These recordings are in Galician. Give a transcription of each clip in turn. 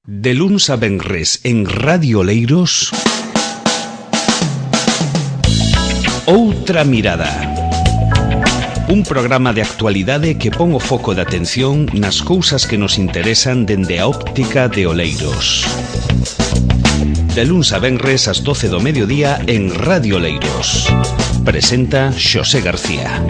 De luns a venres en Radio Oleiros, Outra Mirada. Un programa de actualidade que pon o foco de atención nas cousas que nos interesan dende a óptica de Oleiros. De luns a venres ás 12 do mediodía en Radio Oleiros. Presenta Xosé García.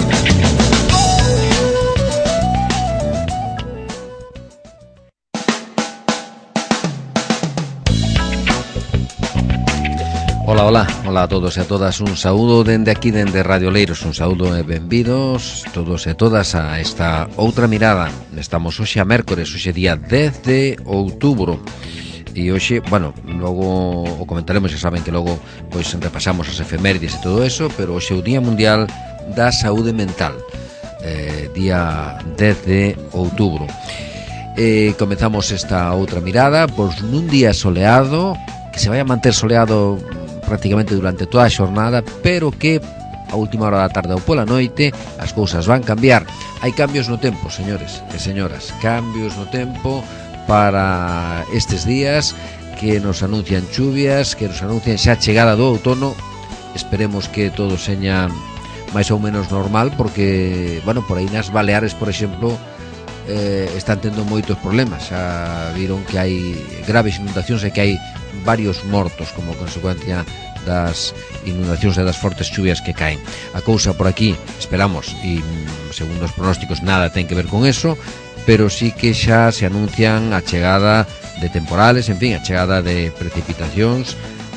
Ola a todos e a todas, un saúdo dende aquí, dende Radio Oleiros, un saúdo e benvidos todos e todas a esta Outra Mirada. Estamos hoxe a mércores, hoxe día 10 de outubro. E hoxe, bueno, logo o comentaremos, xa saben que logo pois repasamos as efemérides e todo eso, pero hoxe é o Día Mundial da Saúde Mental, día 10 de outubro. Comezamos esta Outra Mirada pois nun día soleado, que se vai a manter soleado prácticamente durante toda a xornada, pero que a última hora da tarde ou pola noite as cousas van cambiar. Hai cambios no tempo, señores e señoras, cambios no tempo para estes días que nos anuncian chuvias, que nos anuncian xa a chegada do outono. Esperemos que todo seña máis ou menos normal, porque, bueno, por aí nas Baleares, por exemplo, están tendo moitos problemas. Xa viron que hai graves inundacións e que hai varios mortos como consecuencia das inundacións e das fortes chuvias que caen. A cousa por aquí, esperamos, e segundo os pronósticos nada ten que ver con eso, pero sí que xa se anuncian a chegada de temporales, en fin, a chegada de precipitacións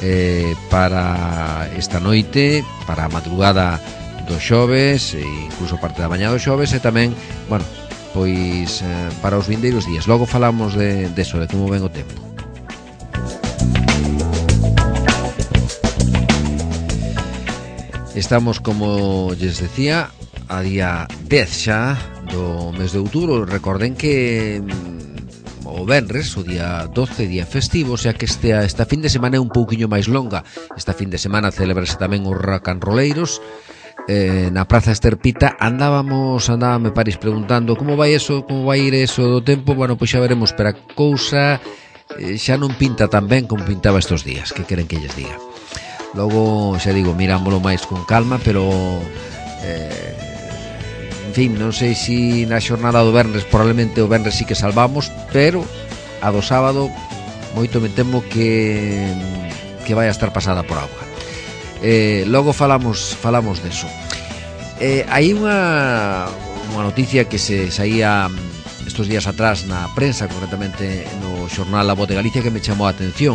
para esta noite, para a madrugada do xoves e incluso parte da mañá do xoves, e tamén, bueno, pois para os vindeiros días. Logo falamos de eso, de como ven o tempo. Estamos, como lles decía, a día 10 xa do mes de outubro. Recorden que o venres, o día 12, día festivo, o sea que esta fin de semana é un pouquiño máis longa. Esta fin de semana celebrase tamén os rocanroleiros. Na Praza Esterpita andábame París preguntando como vai ir eso do tempo. Bueno, pois xa veremos, pero a cousa xa non pinta tan ben como pintaba estes días. Que queren que lles diga? Logo, xa digo, mirámoslo máis con calma, pero en fin, non sei se na xornada do venres, probablemente o venres sí que salvamos, pero a do sábado moito me temo que vai a estar pasada por auga. Logo falamos deso. Hai unha noticia que se saía estes días atrás na prensa, concretamente no xornal La Voz de Galicia, que me chamou a atención.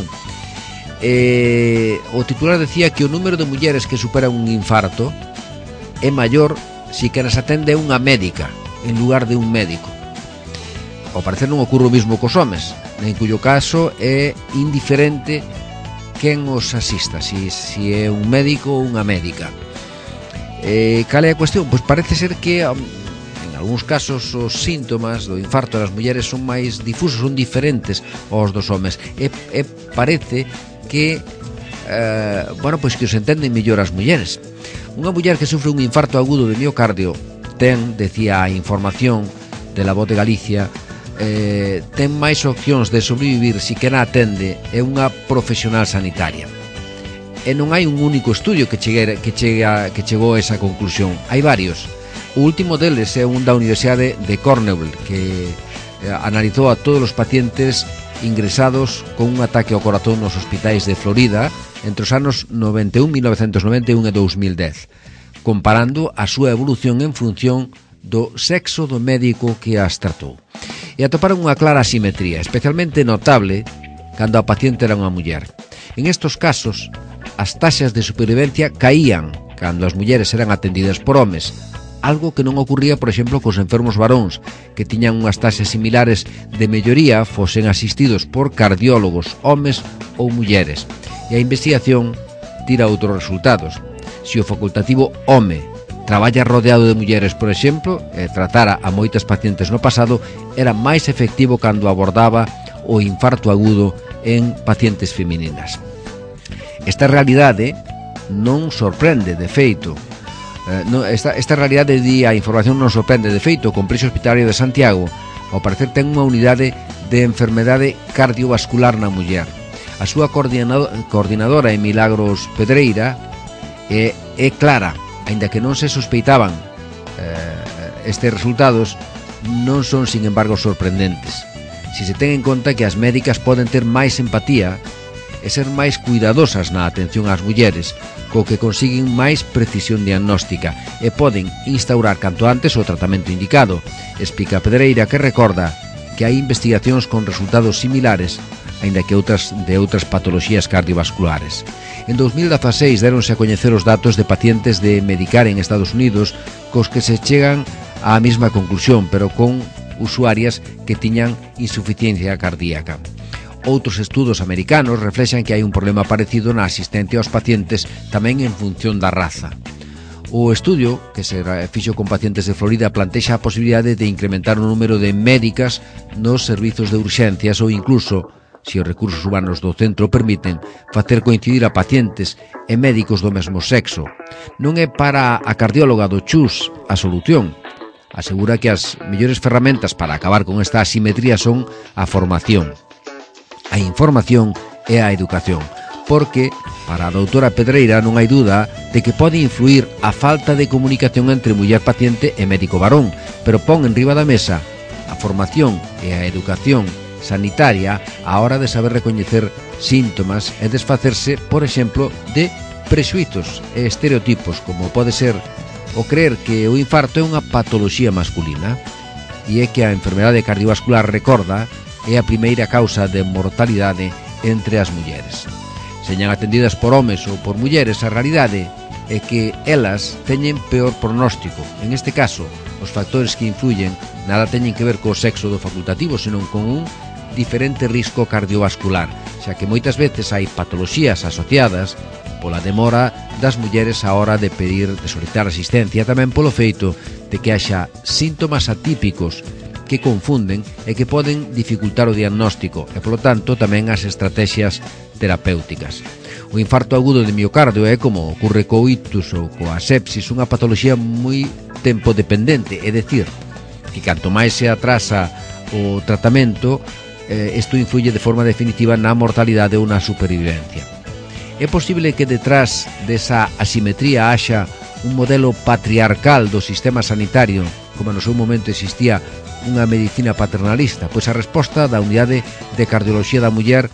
O titular decía que o número de mulleres que superan un infarto é maior si que nas atende unha médica en lugar de un médico. Ao parecer non ocorre o mismo cos homes, en cuyo caso é indiferente quen os asista, si é un médico ou unha médica. Cal é a cuestión? Pois parece ser que en algúns casos os síntomas do infarto das mulleres son máis difusos, son diferentes aos dos homes, e parece que bueno, pois que os entenden mellor as mulleres. Unha muller que sufre un infarto agudo de miocardio decía a información de La Voz de Galicia, ten máis opcións de sobrevivir si que na atende é unha profesional sanitaria. E non hai un único estudio que chegou a esa conclusión. Hai varios. O último deles é un da Universidade de Cornell, que analizou a todos os pacientes ingresados con un ataque ao corazón nos hospitais de Florida entre os anos 1991 e 2010, comparando a súa evolución en función do sexo do médico que as tratou. E atoparon unha clara asimetría, especialmente notable cando a paciente era unha muller. En estos casos, as taxas de supervivencia caían cando as mulleres eran atendidas por homes, algo que non ocurría, por exemplo, cos enfermos varóns, que tiñan unhas taxas similares de melloría fosen asistidos por cardiólogos, homes ou mulleres. E a investigación tira outros resultados. Se o facultativo home traballa rodeado de mulleres, por exemplo, e tratara a moitas pacientes no pasado, era máis efectivo cando abordaba o infarto agudo en pacientes femininas. Esta realidade non sorprende, de feito. Esta realidade, di a información, non sorprende. De feito, o Complexo Hospitalario de Santiago, ao parecer, ten unha unidade de enfermedade cardiovascular na muller. A súa coordinadora é Milagros Pedreira é clara, aínda que non se sospeitaban estes resultados, non son, sin embargo, sorprendentes. Si se ten en conta que as médicas poden ter máis empatía e ser máis cuidadosas na atención ás mulleres, co que consiguen máis precisión diagnóstica e poden instaurar canto antes o tratamento indicado, explica Pedreira, que recorda que hai investigacións con resultados similares, aínda que de outras patoloxías cardiovasculares. En 2016 deronse a coñecer os datos de pacientes de Medicare en Estados Unidos cos que se chegan á mesma conclusión, pero con usuarias que tiñan insuficiencia cardíaca. Outros estudos americanos reflexan que hai un problema parecido na asistencia aos pacientes tamén en función da raza. O estudio, que se fixo con pacientes de Florida, plantexa a posibilidade de incrementar o número de médicas nos servizos de urxencias ou incluso, se os recursos humanos do centro permiten, facer coincidir a pacientes e médicos do mesmo sexo. Non é para a cardióloga do CHUS a solución. Asegura que as mellores ferramentas para acabar con esta asimetría son a formación, a información e a educación, porque para a doutora Pedreira non hai duda de que pode influir a falta de comunicación entre muller paciente e médico varón, pero pon en riba da mesa a formación e a educación sanitaria á hora de saber recoñecer síntomas e desfacerse, por exemplo, de prexuizos e estereotipos, como pode ser o creer que o infarto é unha patoloxía masculina, e é que a enfermedade cardiovascular, recorda, é a primeira causa de mortalidade entre as mulleres. Señan atendidas por homes ou por mulleres, a realidade é que elas teñen peor pronóstico. En este caso, os factores que influyen nada teñen que ver co sexo do facultativo, senón con un diferente risco cardiovascular, xa que moitas veces hai patoloxías asociadas pola demora das mulleres á hora de pedir, de solicitar asistencia, tamén polo feito de que haxa síntomas atípicos que confunden e que poden dificultar o diagnóstico e, polo tanto, tamén as estrategias terapéuticas. O infarto agudo de miocardio é, como ocorre co ictus ou coa sepsis, unha patoloxía moi tempo dependente, é dicir, que canto máis se atrasa o tratamento, isto influye de forma definitiva na mortalidade ou na supervivencia. É posible que detrás desa asimetría haxa un modelo patriarcal do sistema sanitario, como no seu momento existía unha medicina paternalista? Pois a resposta da Unidade de Cardioloxía da Muller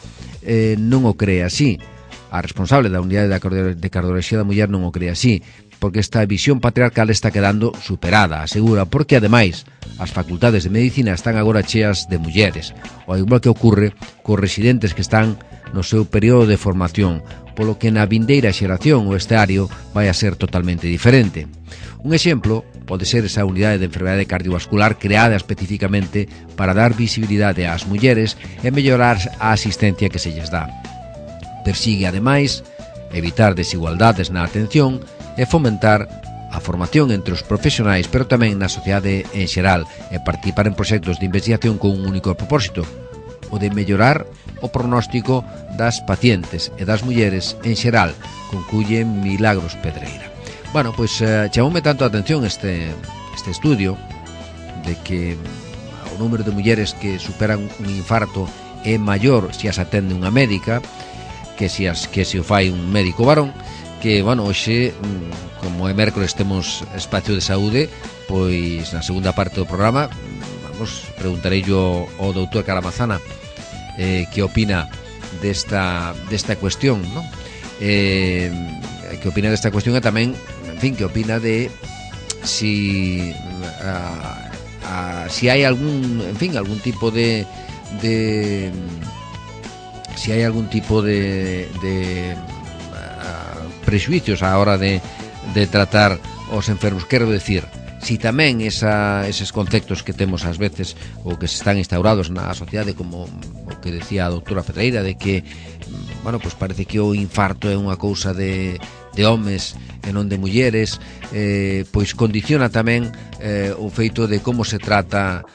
non o cree así. A responsable da Unidade de Cardioloxía da Muller non o cree así, porque esta visión patriarcal está quedando superada, asegura, porque ademais as facultades de medicina están agora cheas de mulleres, ao igual que ocorre cos residentes que están no seu período de formación, polo que na vindeira xeración o esteario vai a ser totalmente diferente. Un exemplo pode ser esa unidade de enfermedade cardiovascular creada especificamente para dar visibilidade ás mulleres e mellorar a asistencia que se lles dá. Persigue, ademais, evitar desigualdades na atención e fomentar a formación entre os profesionais, pero tamén na sociedade en xeral, e participar en proxectos de investigación con un único propósito, o de mellorar o pronóstico das pacientes e das mulleres en xeral, concluye Milagros Pedreira. Bueno, pois chamoume tanto a atención este estudio de que o número de mulleres que superan un infarto é maior se as atende unha médica que se o fai un médico varón, que, bueno, hoxe, como é mércoles, temos espacio de saúde, pois na segunda parte do programa preguntarei yo ao doutor Caramazana que opina desta cuestión, non? Que opina desta cuestión e tamén, en fin, que opina de si hai algún, en fin, algún tipo de si hai algún tipo de prexuicios á hora de tratar os enfermos. Quero decir, si tamén eses conceptos que temos ás veces ou que se están instaurados na sociedade, como o que decía a doutora Pedreira, de que, bueno, pues parece que o infarto é unha cousa de homes e non de mulleres, pois condiciona tamén o feito de como se tratan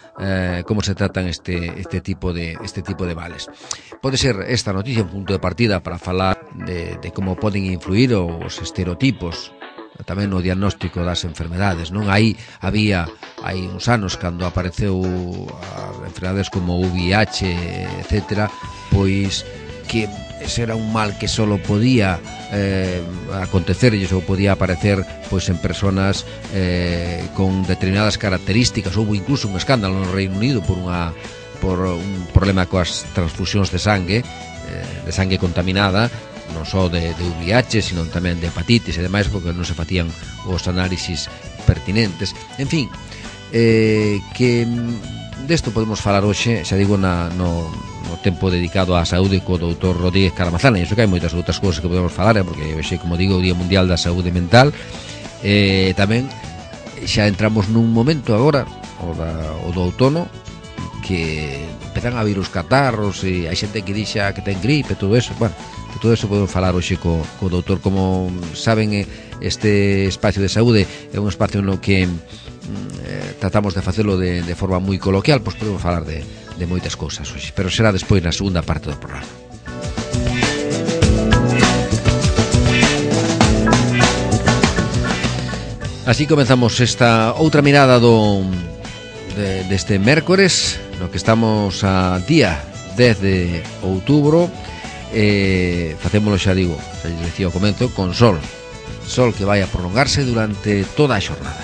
este tipo de vales. Pode ser esta noticia un punto de partida para falar de como poden influir os estereotipos tamén no diagnóstico das enfermedades, non? Aí uns anos cando apareceu enfermedades como VIH, etcétera, pois que ese era un mal que solo podía acontecerlles ou podía aparecer pois en personas con determinadas características. Houve incluso un escándalo no Reino Unido por un problema coas transfusións de sangue contaminada, non só de VIH, sino tamén de hepatitis e demais, porque non se facían os análisis pertinentes. En fin, que desto podemos falar hoxe, xa digo, no tempo dedicado á saúde co doutor Rodríguez Caramazana, e iso que hai moitas outras cousas que podemos falar, porque hoxe, como digo, o Día Mundial da Saúde Mental. Tamén xa entramos nun momento agora, o do outono, que empezan a vir os catarros e hai xente que dixa que ten gripe e todo eso. Bueno, de todo eso podemos falar hoxe co doutor. Como saben, este espacio de saúde é un espacio no que tratamos de facelo de forma moi coloquial, pois podemos falar de moitas cousas hoxe, pero será despois na segunda parte do programa. Así comenzamos esta outra mirada deste mércores, no que estamos a día 10 de outubro. Facémolo, xa digo, xa lles decía ao comezo, con sol que vai a prolongarse durante toda a xornada.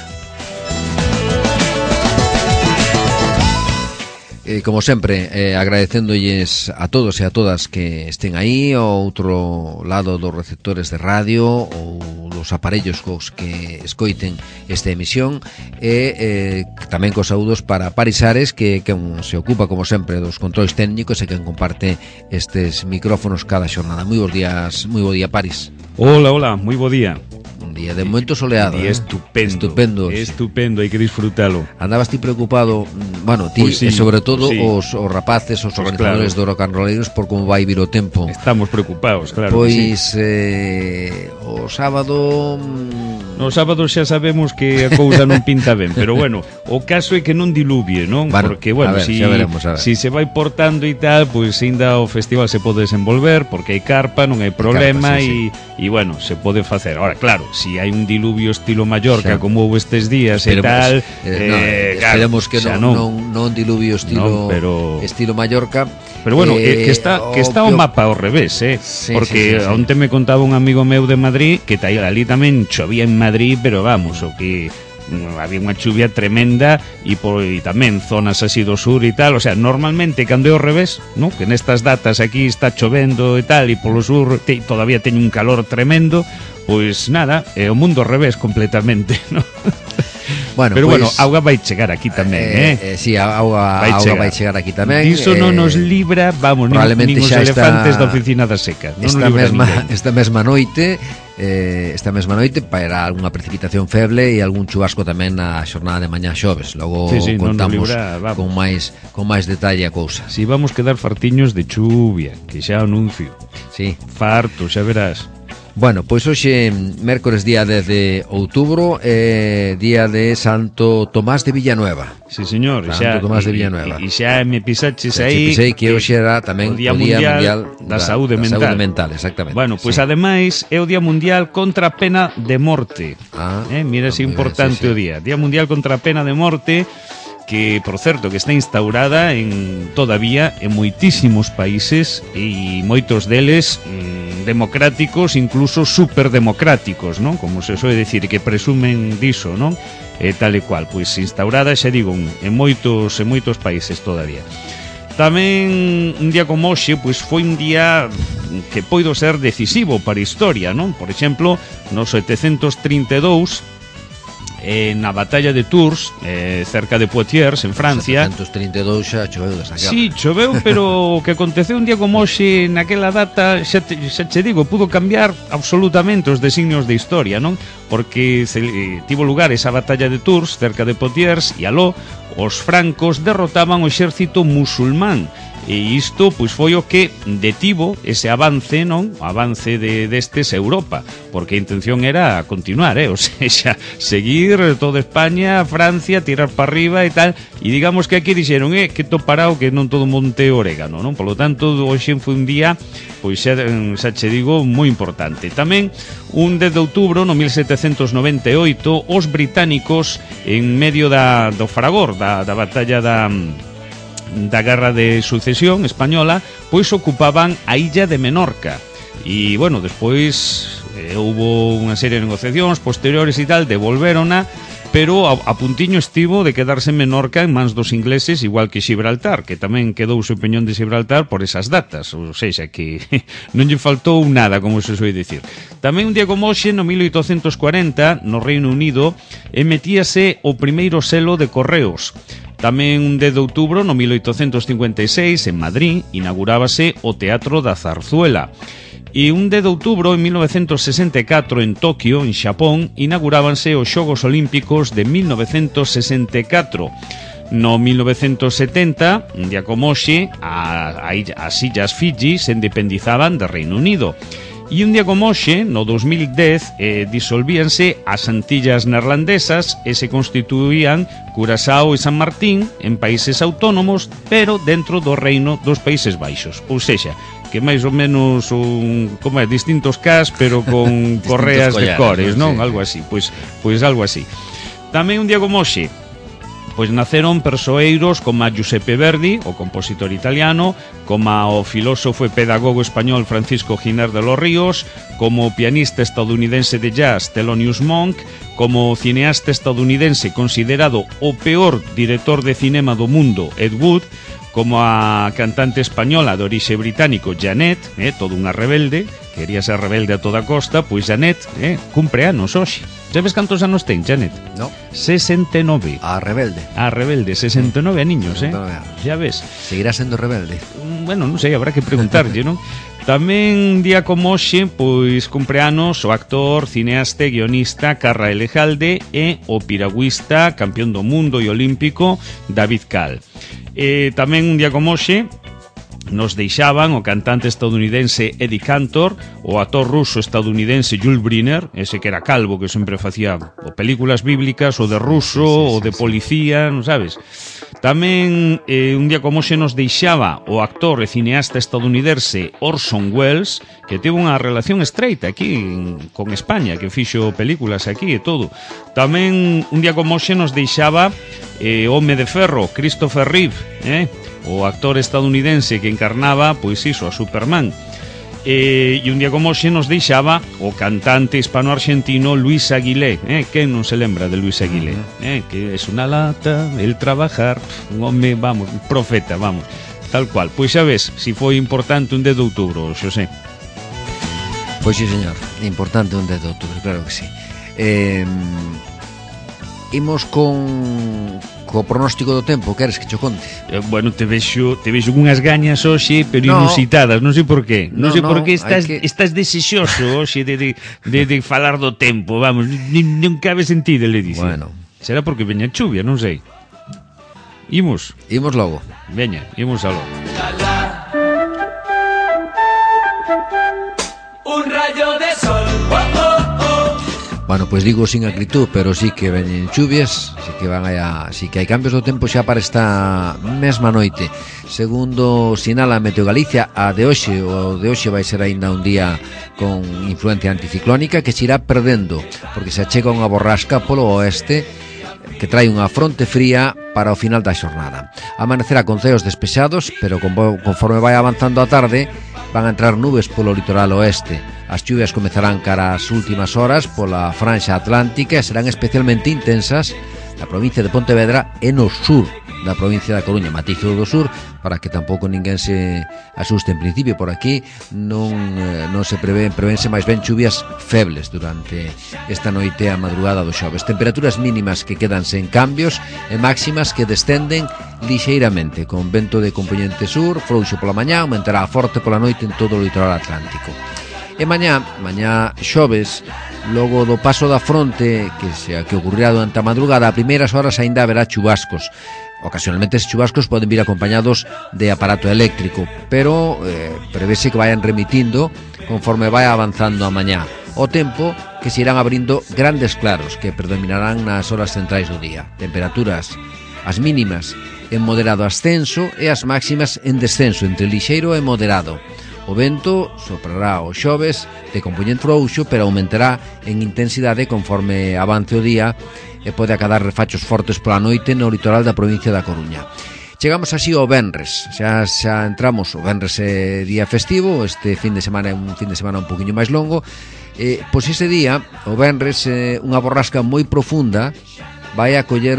Como sempre, agradecéndolles a todos e a todas que estén aí ao outro lado dos receptores de radio ou dos aparellos cos que escoiten esta emisión, e tamén cos saúdos para Paris Ares, que se ocupa, como sempre, dos controis técnicos e que comparte estes micrófonos cada xornada. Moi bo día, Paris. Hola, moi bo día. Un día de momento soleado. Un día estupendo, hai que disfrutalo. Andabas ti preocupado, bueno, ti pues sí, e sobre todo sí. os rapaces, os organizadores do Rock and Rolleiros, por como vai vir o tempo. Estamos preocupados, claro. Pois sí. O sábado... No sábado xa sabemos que a cousa non pinta ben, pero bueno, o caso é que non diluvie, non? Bueno, porque, bueno, ver, si se vai portando e tal, pois ainda o festival se pode desenvolver, porque hai carpa, non hai problema, e bueno, se pode facer. Ahora, claro, si hai un diluvio estilo Mallorca, como houve estes días e tal, esperemos que non diluvio estilo Mallorca. Pero bueno, que está o mapa ao revés, porque onte me contaba un amigo meu de Madrid que ali tamén chovía en Madrid, pero vamos, o que había unha chuvia tremenda e tamén zonas así do sur e tal. O sea, normalmente cando é ao revés, ¿no? Que nestas datas aquí está chovendo e tal, e polo sur todavía teño un calor tremendo, pois nada, é o mundo ao revés completamente, ¿no? Bueno, pero pues, bueno, auga vai chegar aquí tamén, si, auga vai chegar aquí tamén. Iso non nos libra, vamos, nin os elefantes da oficina da seca. Esta mesma noite para algunha precipitación feble e algún chubasco tamén na xornada de mañá xoves. Logo contamos con máis detalle a cousa. Si vamos quedar fartiños de chuvia, que xa anuncio. Sí. Farto, xa verás. Bueno, pois hoxe, mércores día 10 de outubro, día de Santo Tomás de Villanueva. Sí, señor. Santo Tomás de Villanueva. E xa me pisaches aí. Pisei que hoxe era tamén o Día Mundial da Saúde Mental. Exactamente. Bueno, pois ademais é o Día Mundial contra a Pena de Morte. Mira, é importante o día. Día Mundial contra a Pena de Morte, que, por certo, que está instaurada todavía en moitísimos países, e moitos deles democráticos, incluso superdemocráticos, non? Como se soe dicir, que presumen diso, non? Tal e cual, pois instaurada, xa digo, en moitos países todavía. Tamén un día como hoxe, pois foi un día que poido ser decisivo para a historia, non? Por exemplo, no 732, na batalla de Tours, cerca de Poitiers, en Francia. 732 xa choveu desa guerra. Sí, choveu, pero o que aconteceu un día como hoxe, naquela data, xa che digo, pudo cambiar absolutamente os designios de historia, non? Porque tivo lugar esa batalla de Tours, cerca de Poitiers, e aló, os francos derrotaban o exército musulmán, E isto pois foi o que detivo ese avance, non? O avance destes a Europa, porque a intención era continuar, o sea, seguir toda España, Francia, tirar para arriba e tal, e digamos que aquí dixeron, que to parado que non todo monte orégano, non? Por lo tanto, hoxe foi un día, pois xa che digo, moi importante. Tamén un 10 de outubro no 1798 os británicos en medio do fragor da batalla da Guerra de Sucesión española, pois ocupaban a illa de Menorca. E, bueno, despois hubo unha serie de negociacións posteriores e tal, devolvérona, pero a puntiño estivo de quedarse en Menorca en mans dos ingleses, igual que Gibraltar, que tamén quedou o peñón de Gibraltar por esas datas, ou seja, que non lle faltou nada, como se soe dicir. Tamén un día como hoxe, no 1840, no Reino Unido, emitíase o primeiro selo de correos. Tamén un 10 de outubro, no 1856, en Madrid, inaugurábase o Teatro da Zarzuela. E un 10 de outubro, en 1964, en Tokio, en Xapón, inaugurábanse os Xogos Olímpicos de 1964. No 1970, un día como hoxe, as illas Fiji se independizaban do Reino Unido. E un día como hoxe, no 2010, disolvíanse as Antillas Neerlandesas e se constituían Curaçao e San Martín en países autónomos, pero dentro do reino dos Países Baixos. Ou seja, que máis ou menos distintos cas, pero con correas de cores, non? Sí. Algo así, pois algo así. Tamén un día como hoxe, pois naceron persoeiros como a Giuseppe Verdi, o compositor italiano, como o filósofo e pedagogo español Francisco Giner de los Ríos, como o pianista estadounidense de jazz Thelonious Monk, como o cineasta estadounidense considerado o peor director de cinema do mundo Ed Wood, como a cantante española de orixe británico Janet, toda unha rebelde, quería ser rebelde a toda costa, pois Janet cumpre anos hoxe. Sabes cantos anos ten, Janet? No. 69. A rebelde. A rebelde, 69 aniños, 69 xa ves. Seguirá sendo rebelde? Bueno, non sei, habrá que preguntarlle, non? Tamén día como hoxe, pois cumpre anos o actor, cineasta e guionista Carra Elejalde e o piragüista, campeón do mundo e olímpico David Cal. Tamén un día como hoxe nos deixaban o cantante estadounidense Eddie Cantor, o actor ruso estadounidense Jules Briner, ese que era calvo, que sempre facía o películas bíblicas, o de ruso, o de policía, non sabes? Tamén un día como hoxe nos deixaba o actor e cineasta estadounidense Orson Welles, que teve unha relación estreita aquí con España, que fixo películas aquí e todo. Tamén un día como hoxe nos deixaba Home de Ferro, Christopher Reeve, o actor estadounidense que encarnaba, pois iso, a Superman. E un día como hoxe nos deixaba o cantante hispano-argentino Luis Aguilé. Quen non se lembra de Luis Aguilé? Que es unha lata, el trabajar, un home, vamos, un profeta, vamos, tal cual. Pois xa ves, si foi importante un 10 de outubro, Xosé. Pois sí, señor, importante un 10 de outubro, claro que sí. Imos co pronóstico do tempo, queres que cho conte? Bueno, te vexo unhas gañas hoxe, pero inusitadas, non sei por qué. Non sei por qué estás desexoso hoxe de falar do tempo, vamos, non cabe sentido, le dice. Bueno. Será porque veña chuvia, non sei. Imos logo. Veña, imos a logo. Un rayo de sol, oh, oh, oh. Bueno, pois digo sin acritud, pero sí que veñen chuvias, sí que hai cambios do tempo xa para esta mesma noite. Segundo sinala Meteo Galicia, o de hoxe vai ser aínda un día con influencia anticiclónica que se irá perdendo, porque se achega unha borrasca polo oeste que trae unha fronte fría para o final da xornada. Amanecerá con ceos despexados, pero conforme vai avanzando a tarde van a entrar nubes polo litoral oeste. As chuvias comezarán cara ás últimas horas pola franxa atlántica e serán especialmente intensas na provincia de Pontevedra e no sur da provincia da Coruña, matizo do sur, para que tampouco ninguén se asuste en principio. Por aquí non se prevense máis ben chuvias febles durante esta noite a madrugada do xoves. Temperaturas mínimas que quedan sen cambios e máximas que descenden lixeiramente, con vento de compoñente sur, frouxo pola mañá, aumentará forte pola noite en todo o litoral atlántico. E mañá xoves, logo do paso da fronte que ocurrirá durante a madrugada, a primeiras horas aínda haberá chubascos. Ocasionalmente estes chubascos poden vir acompañados de aparato eléctrico, pero prevese que vayan remitindo conforme vai avanzando a mañá. O tempo que se irán abrindo grandes claros que predominarán nas horas centrais do día. Temperaturas as mínimas en moderado ascenso e as máximas en descenso, entre lixeiro e moderado. O vento soprará o xoves de compoñente frouxo, pero aumentará en intensidade conforme avance o día e pode acadar refachos fortes pola noite no litoral da provincia da Coruña. Chegamos así ao venres, xa entramos, o venres é día festivo, este fin de semana é un fin de semana un poquinho máis longo, pois ese día, o venres, unha borrasca moi profunda vai a coller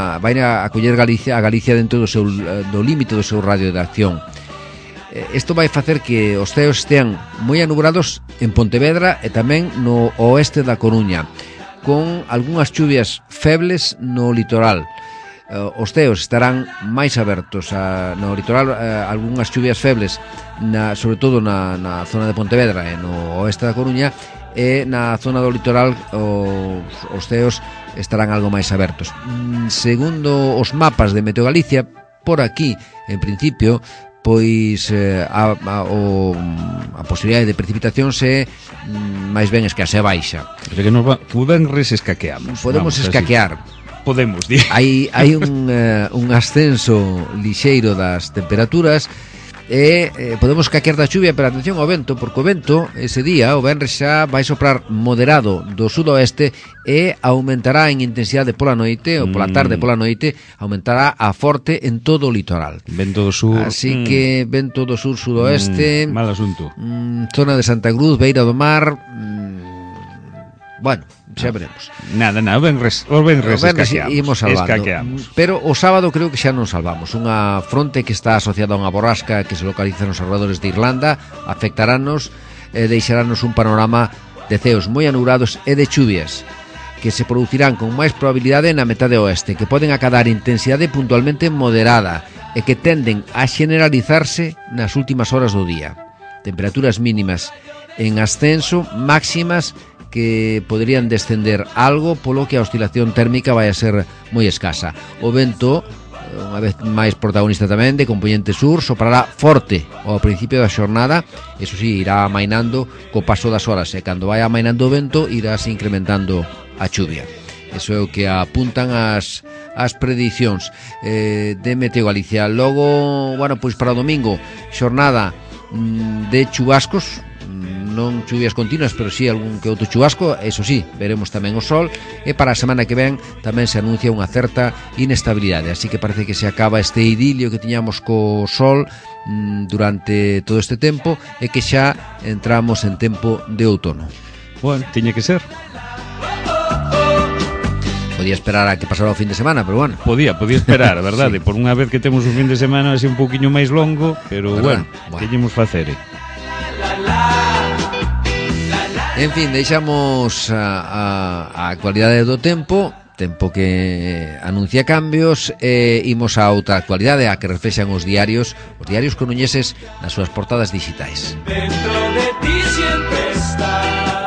a Galicia dentro do límite do seu radio de acción. Isto vai facer que os ceos estean moi anubrados en Pontevedra e tamén no oeste da Coruña, con algunhas chuvias febles no litoral. Os ceos estarán máis abertos no litoral, algunhas chuvias febles sobre todo na zona de Pontevedra e no oeste da Coruña, e na zona do litoral os ceos estarán algo máis abertos. Segundo os mapas de Meteo Galicia, por aquí, en principio, pois a posibilidade de precipitación se máis ben escasea baixa. Que o venres escaqueamos. Podemos escaquear. Podemos, dir. Hai un ascenso lixeiro das temperaturas e podemos escaquear da chuvia, pero atención ao vento, porque o vento ese día, o venres, xa vai soprar moderado do sudoeste e aumentará en intensidade pola noite, ou pola tarde pola noite, aumentará a forte en todo o litoral. Vento do sur. Así que vento do sur sudoeste, mal asunto. Zona de Santa Cruz, Beira do Mar, bueno, xa veremos. Nada, o venres escaqueamos. Pero o sábado creo que xa non salvamos. Unha fronte que está asociada a unha borrasca que se localiza nos arredores de Irlanda afectarános e deixarános un panorama de ceos moi anubrados e de chuvias que se producirán con máis probabilidade na metade oeste, que poden acadar intensidade puntualmente moderada e que tenden a generalizarse nas últimas horas do día. Temperaturas mínimas en ascenso, máximas que poderían descender algo, polo que a oscilación térmica vai a ser moi escasa. O vento, unha vez máis protagonista tamén, de compoñente sur, soprará forte ao principio da xornada, eso sí, irá amainando co paso das horas, e cando vai amainando o vento, irás incrementando a chuvia. Eso é o que apuntan as predicións de Meteo Galicia. Logo, bueno, pois para o domingo, xornada de chubascos, non chuvias continuas, pero sí algún que outro chubasco, eso sí, veremos tamén o sol, e para a semana que ven tamén se anuncia unha certa inestabilidade, así que parece que se acaba este idilio que tiñamos co sol durante todo este tempo, e que xa entramos en tempo de outono. Bueno, tiña que ser. Podía esperar a que pasara o fin de semana, pero bueno. Podía esperar, verdade? Sí. Por unha vez que temos un fin de semana así un poquinho máis longo, pero bueno, que llemos facer? En fin, deixamos a actualidade do tempo que anuncia cambios, e imos a outra actualidade a que reflexan os diarios coruñeses nas súas portadas digitais. Dentro de ti siempre está.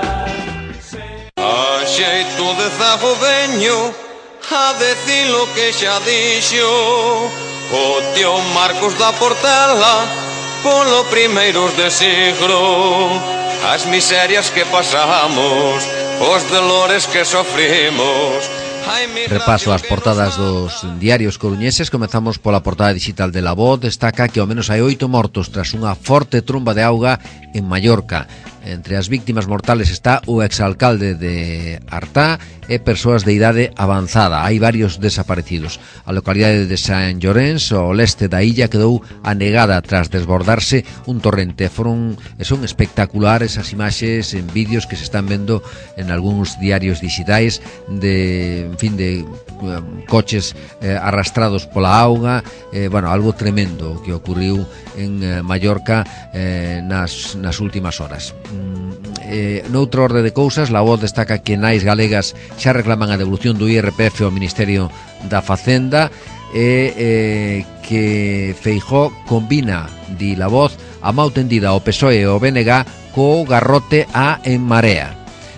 A xeito de zago veño a decir lo que xa dixo o tío Marcos da Portela polo primeiros de siglo. As miserias que pasamos, os dolores que sofrimos. Repaso as portadas dos diarios coruñeses. Comezamos pola portada digital de La Voz. Destaca que ao menos hai 8 mortos tras unha forte tromba de auga en Mallorca. Entre as víctimas mortales está o exalcalde de Artá e persoas de idade avanzada. Hai varios desaparecidos. A localidade de Sant Llorenç, ao leste da illa, quedou anegada tras desbordarse un torrente. Son espectaculares as imaxes en vídeos que se están vendo en algúns diarios digitais de coches arrastrados pola auga. Bueno, algo tremendo que ocurriu en Mallorca nas últimas horas. Noutro orde de cousas, La Voz destaca que nais galegas xa reclaman a devolución do IRPF ao Ministerio da Facenda, e que Feijóo combina, di La Voz, a mau tendida ao PSOE e ao BNG co garrote a En Marea.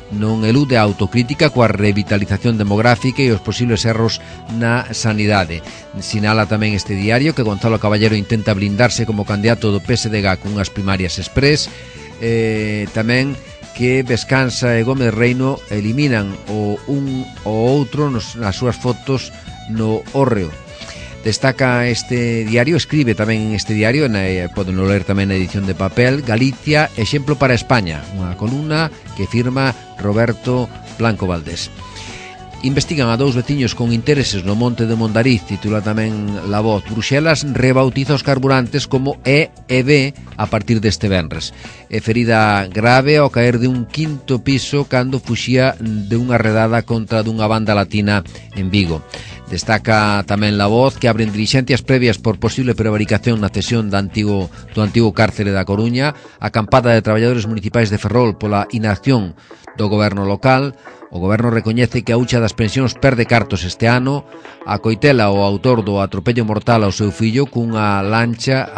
non elude a autocrítica coa revitalización demográfica e os posibles erros na sanidade. Sinala tamén este diario que Gonzalo Caballero intenta blindarse como candidato do PSDG cunhas primarias express, tamén que Vescansa e Gómez Reino eliminan o un ou outro nas súas fotos no hórreo. Destaca este diario, escribe tamén este diario, poden ler tamén na edición de papel, Galicia, exemplo para España, unha columna que firma Roberto Blanco Valdés. Investigan a 2 veciños con intereses no monte de Mondariz, titula tamén La Voz. Bruxelas rebautiza os carburantes como E e B a partir deste venres. É ferida grave ao caer de un 5º piso cando fuxía de unha redada contra dunha banda latina en Vigo. Destaca tamén La Voz que abren dilixencias previas por posible prevaricación na cesión do antigo cárcere da Coruña, a acampada de traballadores municipais de Ferrol pola inacción do goberno local. O goberno recoñece que a hucha das pensións perde cartos este ano. A coitela o autor do atropello mortal ao seu fillo cunha lancha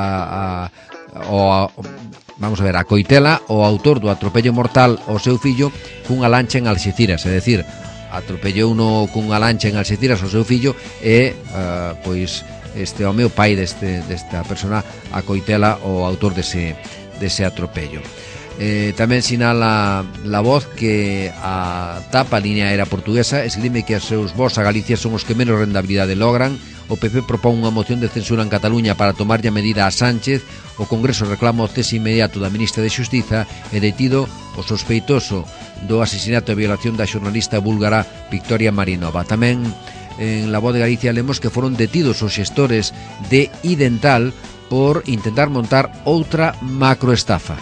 vamos a ver, a coitela o autor do atropello mortal ao seu fillo cunha lancha en Alxeciras, é dicir, atropellou uno cunha lancha en Alxeciras ao seu fillo e pois este home, o pai desta persona, a coitela o autor dese atropello. Tamén sinala La Voz que a TAP, a línea aérea portuguesa, esgrime que os seus voos a Galicia son os que menos rentabilidade logran. O PP propón unha moción de censura en Cataluña para tomarlle a medida a Sánchez. O Congreso reclama o cese inmediato da ministra de Xustiza e detido o sospeitoso do asesinato e violación da xornalista búlgara Victoria Marinova. Tamén en La Voz de Galicia lemos que foron detidos os xestores de Idental por intentar montar outra macroestafa.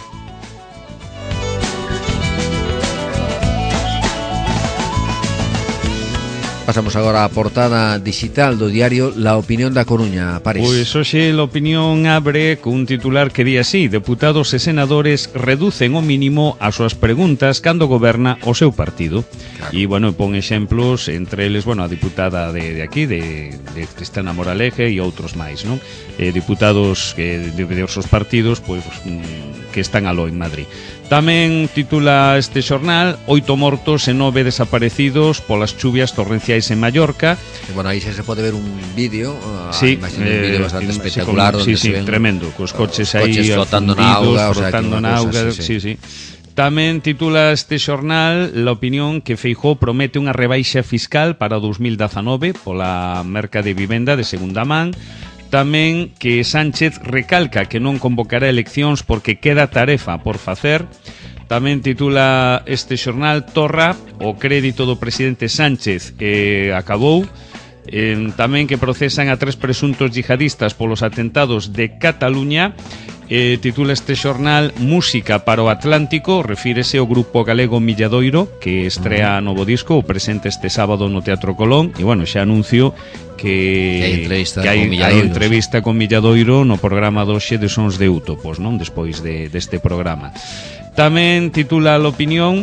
Pasamos agora á portada digital do diario La Opinión da Coruña, París. Pois hoxe La Opinión abre cun titular que di así: deputados e senadores reducen ao mínimo as súas preguntas cando goberna o seu partido. Claro. E, bueno, pon exemplos, entre eles, bueno, a diputada de aquí, de Cristina Moraleje e outros máis, non? Diputados de diversos partidos, pois, que están aló en Madrid. Tamén titula este xornal 8 mortos e 9 desaparecidos polas chuvias torrenciais en Mallorca. Bueno, aí se pode ver un vídeo, sí, un vídeo bastante espectacular, sí, sí, tremendo, cos coches aí flotando na auga, sí. Tamén titula este xornal La Opinión que Feijóo promete unha rebaixa fiscal para 2019 pola merca de vivenda de segunda man. Tamén que Sánchez recalca que non convocará eleccións porque queda tarefa por facer. Tamén titula este xornal Torra, o crédito do presidente Sánchez acabou. Tamén que procesan a 3 presuntos yihadistas polos atentados de Cataluña. Titula este xornal Música para o Atlántico, refírese ao grupo galego Milladoiro que estrea novo disco, o presente este sábado no Teatro Colón. E bueno, xa anuncio que hai entrevista con Milladoiro no programa doxe de Sons de Útopos, non? Despois deste programa. Tamén titula La Opinión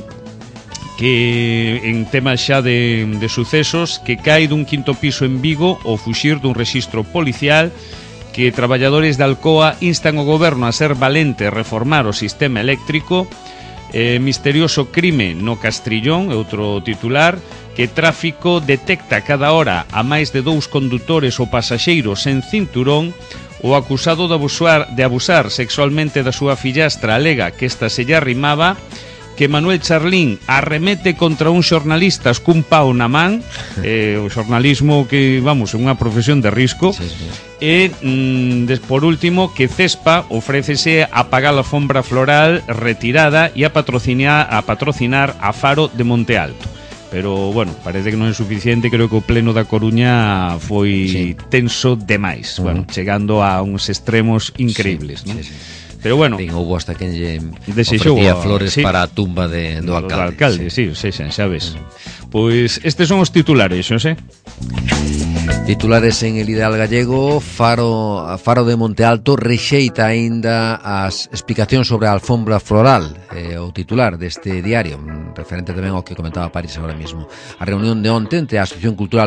que en temas xa de sucesos, que cae dun 5º piso en Vigo ao fuxir dun rexistro policial, que traballadores de Alcoa instan o goberno a ser valente e reformar o sistema eléctrico. Misterioso crime no Castrillón, outro titular, que tráfico detecta cada hora a máis de 2 condutores ou pasaxeiros sen cinturón. O acusado de abusar sexualmente da súa fillastra alega que esta se lle arrimaba. Que Manuel Charlín arremete contra un xornalistas cun pau na man. O xornalismo que, vamos, é unha profesión de risco. Sí. E, por último, que Cespa ofrécese a pagar a alfombra floral retirada e a patrocinar a Faro de Monte Alto. Pero, bueno, parece que non é suficiente. Creo que o pleno da Coruña foi tenso demais, bueno, chegando a uns extremos increíbles, non? Sí. Pero bueno, houbo hasta quen lle ofrecía flores para a tumba do alcalde. Sí, xa ves. Pois estes son os titulares, Xosé. Titulares en El Ideal Gallego. Faro de Monte Alto rexeita aínda as explicacións sobre a alfombra floral, o titular deste diario, referente tamén ao que comentaba París agora mesmo. A reunión de onte entre a Asociación Cultural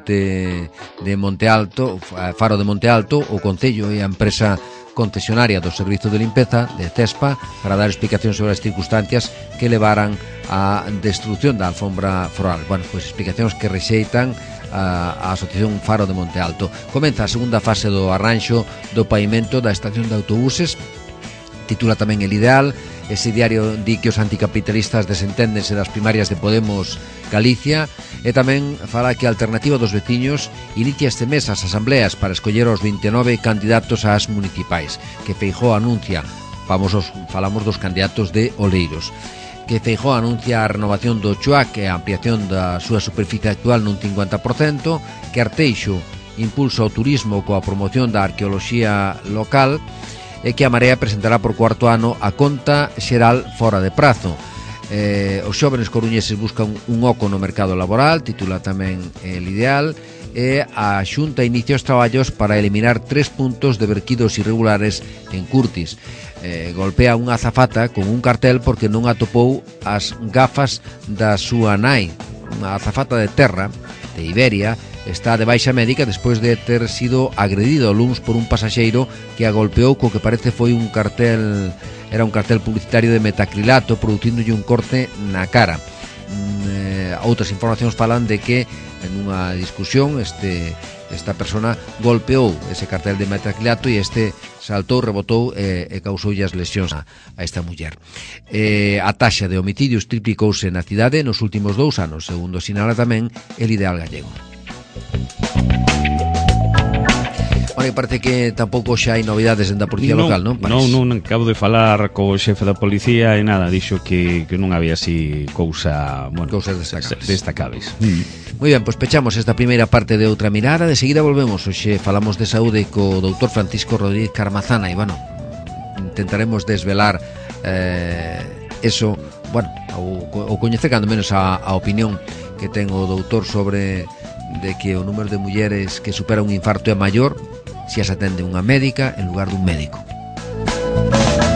Faro de Monte Alto, o Concello e a empresa concesionaria do Servizo de Limpeza de Cespa para dar explicacións sobre as circunstancias que levaran a destrucción da alfombra floral. Bueno, pois explicacións que rexeitan a Asociación Faro de Monte Alto. Comeza a segunda fase do arranxo do pavimento da estación de autobuses. Titula tamén El Ideal. Ese diario di que os anticapitalistas desenténdense das primarias de Podemos Galicia, e tamén fala que a Alternativa dos Veciños inicia este mes as asambleas para escoller os 29 candidatos ás municipais, que Feijóo anuncia. Falamos dos candidatos de Oleiros. Que Feijóo anuncia a renovación do Chuac e a ampliación da súa superficie actual nun 50%, que Arteixo impulsa o turismo coa promoción da arqueoloxía local, e que a Marea presentará por cuarto ano a conta xeral fora de prazo. Os xóvenes coruñeses buscan un oco no mercado laboral, titula tamén El Ideal, e a Xunta inicia os traballos para eliminar 3 puntos de verquidos irregulares en Curtis. Golpea unha azafata con un cartel porque non atopou as gafas da súa nai. Unha azafata de terra, de Iberia, está de baixa médica despois de ter sido agredido o luns por un pasaxeiro que a golpeou co que parece foi un cartel, era un cartel publicitario de metacrilato, producíndolle un corte na cara. Outras informacións falan de que en unha discusión esta persona golpeou ese cartel de metacrilato e este saltou, rebotou e causoulle as lesións a esta muller. A taxa de homicidios triplicouse na cidade nos últimos 2 anos, segundo sinala tamén El Ideal gallego. Bueno, parece que tampouco xa hai novidades da policía local, non? Non, acabo de falar co xefe da policía e nada, dixo que non había así cousas destacables. Moi ben, pois pechamos esta primeira parte de Outra Mirada. De seguida volvemos, hoxe falamos de saúde co doutor Francisco Rodríguez Carmazana e, bueno, intentaremos desvelar eso, bueno, ou coñecer cando menos a opinión que ten o doutor sobre de que o número de mulleres que supera un infarto é maior se as atende unha médica en lugar dun médico.